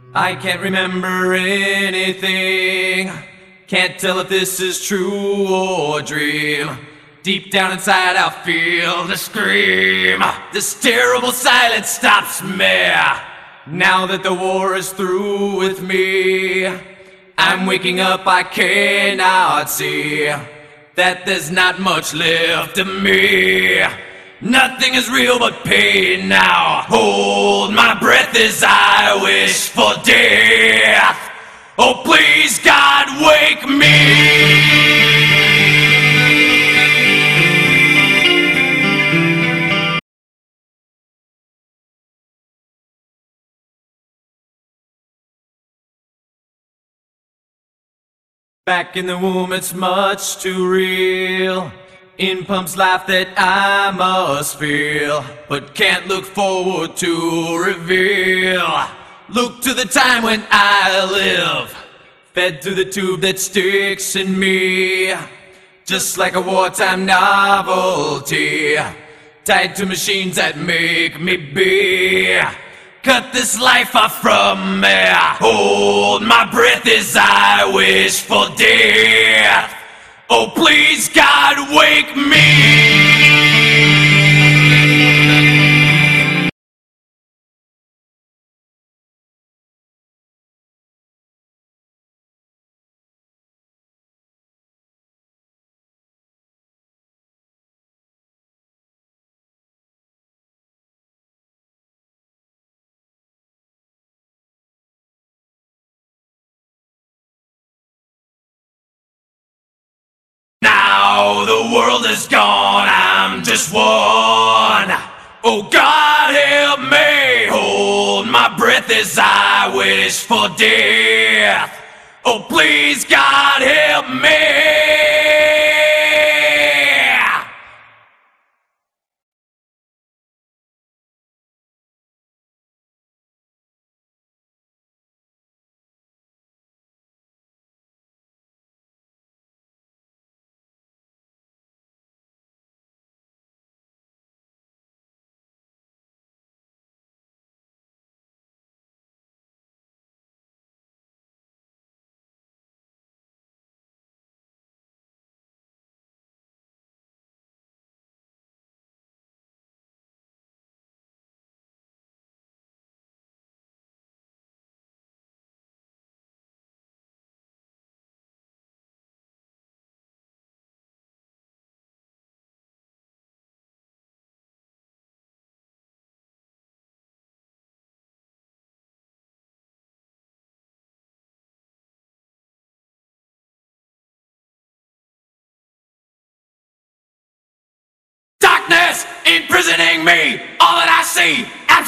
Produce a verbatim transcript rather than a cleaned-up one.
I can't remember anything. Can't tell if this is true or dream. Deep down inside I feel the scream. This terrible silence stops me. Now that the war is through with me, I'm waking up, I cannot see that there's not much left of me. Nothing is real but pain now. Hold my breath as I wish for death. Oh please God, wake me. Back in the womb it's much too real. In pumps life that I must feel, but can't look forward to reveal. Look to the time when I live, fed through the tube that sticks in me, just like a wartime novelty, tied to machines that make me be. Cut this life off from me. Hold my breath as I wish for death. Oh please God, wake me. Now the world is gone, I'm just one. Oh God, help me. Hold my breath as I wish for death. Oh please God, help me. Darkness imprisoning me, all that I see